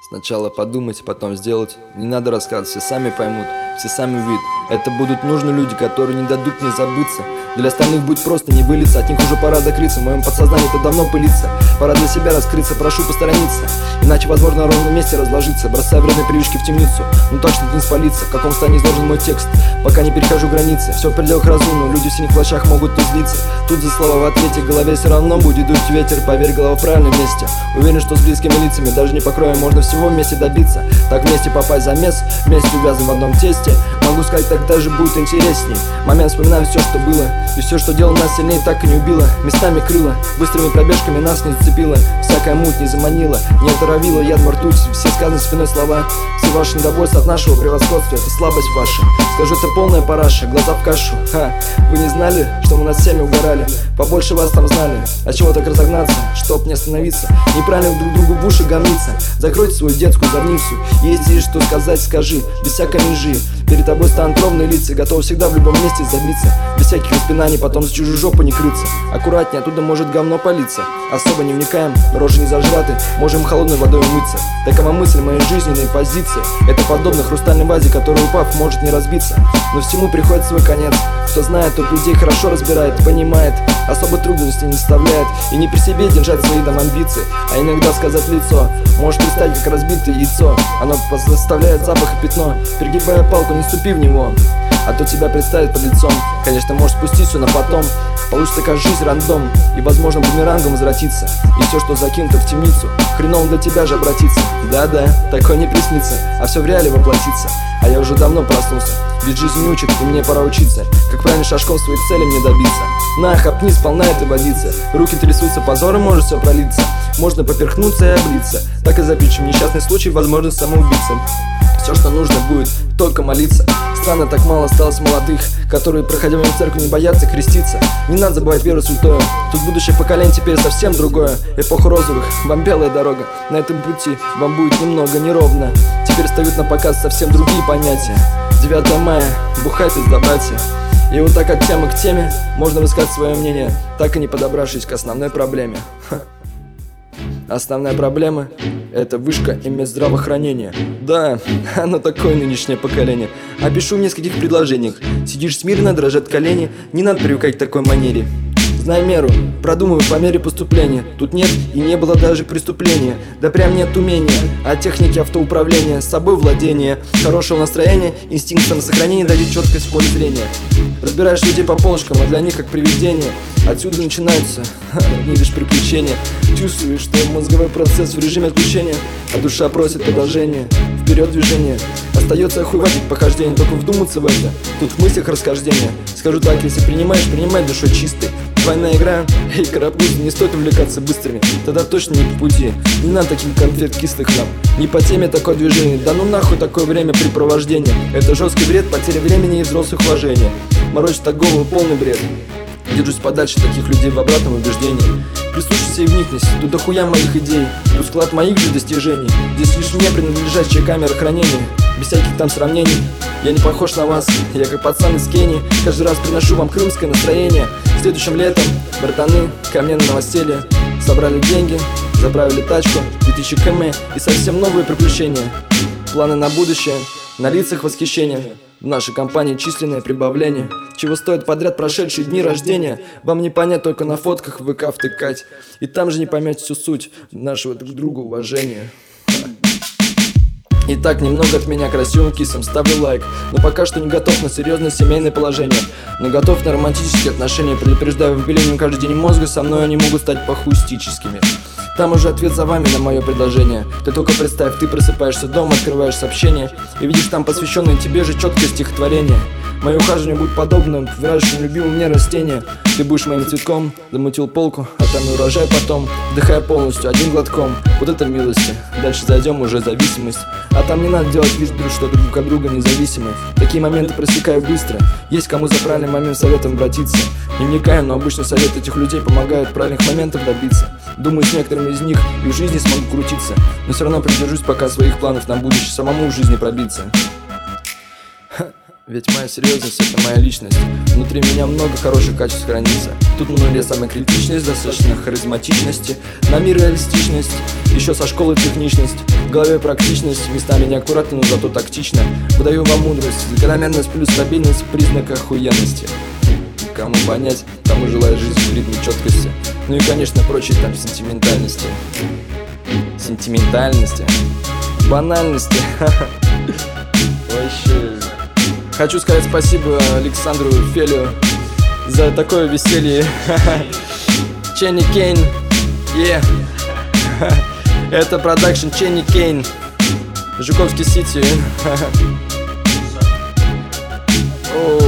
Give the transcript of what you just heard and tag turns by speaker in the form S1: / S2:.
S1: Сначала подумать, потом сделать. Не надо рассказывать, все сами поймут, все сами увидят. Это будут нужны люди, которые не дадут мне забыться. Для остальных будет просто не вылиться, от них уже пора закрыться. В моем подсознании это давно пылится. Пора для себя раскрыться, прошу посторониться. Иначе, возможно, на ровном месте разложиться, бросая вредные привычки в темницу. Ну так, чтобы не спалиться, в каком состоянии изложен мой текст. Пока не перехожу границы, все в пределах разумного. Люди в синих плащах могут тут злиться. Тут за слова в ответе, в голове все равно будет дуть ветер. Поверь, голова в правильном месте. Уверен, что с близкими лицами, даже не покроя, можно всего вместе добиться. Так вместе попасть в замес, вместе увязан в одном тесте. Могу сказать, так даже будет интересней. Момент вспоминаю все, что было. И все, что делало нас сильнее, так и не убило. Местами крыло, быстрыми пробежками нас не зацепило. Всякая муть не заманила, не отравила яд во ртуть. Все сказанные спиной слова, все ваши недовольства от нашего превосходства, это слабость ваша. Скажу, это полная параша, глаза в кашу. Вы не знали, что мы над всеми угорали? Побольше вас там знали. А чего так разогнаться, чтоб не остановиться? Неправильно друг другу в уши гомниться. Закройте свою детскую зорницу. Если есть что сказать, скажи, без всякой лжи. Перед тобой станут ровные лица, готовы всегда в любом месте забиться. Без всяких распинаний, потом за чужую жопу не крыться. Аккуратнее, оттуда может говно палиться. Особо не вникаем, рожи не зажраты, можем холодной водой умыться. Такова мысль моей жизненной позиции. Это подобно хрустальной вазе, которая, упав, может не разбиться. Но всему приходит свой конец. Кто знает, тот людей хорошо разбирает, понимает, особо трудностей не составляет. И не при себе держать свои там амбиции, а иногда сказать в лицо. Можешь представить, как разбитое яйцо. Оно заставляет запах и пятно. Перегибая палку, не ступи в него, а то тебя представит под лицом. Конечно, можешь спустить все на потом. Получится такая жизнь рандом, и возможно бумерангом возвратиться. И все, что закинуто в темницу, хреново для тебя же обратиться. Да-да, такое не приснится, а все в реале воплотится. А я уже давно проснулся, ведь жизнь не учит, и мне пора учиться. Как правильно шажком своих целей мне добиться. На, хапни, сполна этой водицы. Руки трясутся, позором может все пролиться. Можно поперхнуться и облиться. Так и запишем несчастный случай, возможность самоубийцы. Все, что нужно будет, только молиться. Странно, так мало осталось молодых, которые, проходя мимо церкви, не боятся креститься. Не надо забывать веру святую. Тут будущее поколение теперь совсем другое. Эпоха розовых, вам белая дорога. На этом пути вам будет немного неровно. Теперь встают на показ совсем другие понятия. 9 мая, бухай, пизда, братья. И вот так от темы к теме можно высказать свое мнение, так и не подобравшись к основной проблеме. Основная проблема – это вышка и медздравоохранения. Да, оно такое нынешнее поколение. Опишу в нескольких предложениях. Сидишь смирно, дрожат колени, не надо привыкать к такой манере. Знай меру, продумывай по мере поступления. Тут нет и не было даже преступления. Да прям нет умения, а техники автоуправления, с собой владения, хорошего настроения, инстинкт самосохранения дает четкость в поле зрения. Разбираешь людей по полочкам, а для них как привидение. Отсюда начинаются одни лишь приключения. Чувствуешь, что мозговой процесс в режиме отключения, а душа просит продолжения. Вперед движение. Остается охуевать от похождения, только вдуматься в это. Тут в мыслях расхождение. Скажу так, если принимаешь, принимай душой чистой. Двойная игра, эй, карапуз, не стоит увлекаться быстрыми, тогда точно не по пути. Не надо таких конфет кислых нам, не по теме такое движение. Да ну нахуй такое времяпрепровождение. Это жесткий бред, потеря времени и взрослых вложений. Морочит так голову, полный бред. Держусь подальше таких людей в обратном убеждении. Прислушайся и вникнись, тут дохуя моих идей. Тут склад моих же достижений. Здесь лишь мне принадлежащая камера хранения. Без всяких там сравнений. Я не похож на вас, я как пацан из Кении. Каждый раз приношу вам крымское настроение. Следующим летом, братаны, ко мне на новоселье. Собрали деньги, заправили тачку, 2000 км и совсем новые приключения. Планы на будущее, на лицах восхищение. В нашей компании численное прибавление. Чего стоят подряд прошедшие дни рождения, вам не понять, только на фотках в ВК втыкать. И там же не поймете всю суть нашего друг к другу уважения. Итак, немного от меня красивым кисом, ставлю лайк. Но пока что не готов на серьезное семейное положение. Но готов на романтические отношения. Предупреждаю, выбелением каждый день мозга со мной они могут стать похуистическими. Там уже ответ за вами на мое предложение. Ты только представь, ты просыпаешься дома, открываешь сообщение и видишь там посвященное тебе же четкое стихотворение. Мое ухаживание будет подобным выращиванию любимого мне растения. Ты будешь моим цветком, замутил полку, а там и урожай потом. Вдыхая полностью, одним глотком. Вот это милости. Дальше зайдем уже зависимость. А там не надо делать вид, что друг от друга независимы. Такие моменты просекаю быстро. Есть кому за правильный момент советом обратиться. Не вникаю, но обычно советы этих людей помогают правильных моментов добиться. Думаю, с некоторыми из них и в жизни смогу крутиться. Но все равно придержусь пока своих планов на будущее, самому в жизни пробиться. Ведь моя серьезность — это моя личность. Внутри меня много хороших качеств хранится. Тут на нуле самокритичность, достаточно харизматичности, на мир реалистичность, еще со школы техничность, в голове практичность, местами неаккуратно, но зато тактично. Выдаю вам мудрость, закономерность плюс стабильность в признаках охуенности. Кому понять, тому желаю жизнь в ритме четкости. Ну и, конечно, прочие там сентиментальности. Сентиментальности, банальности. Вообще. Хочу сказать спасибо Александру Фелю за такое веселье. Ченни Кейн, это продакшн Ченни Кейн, Жуковский Сити.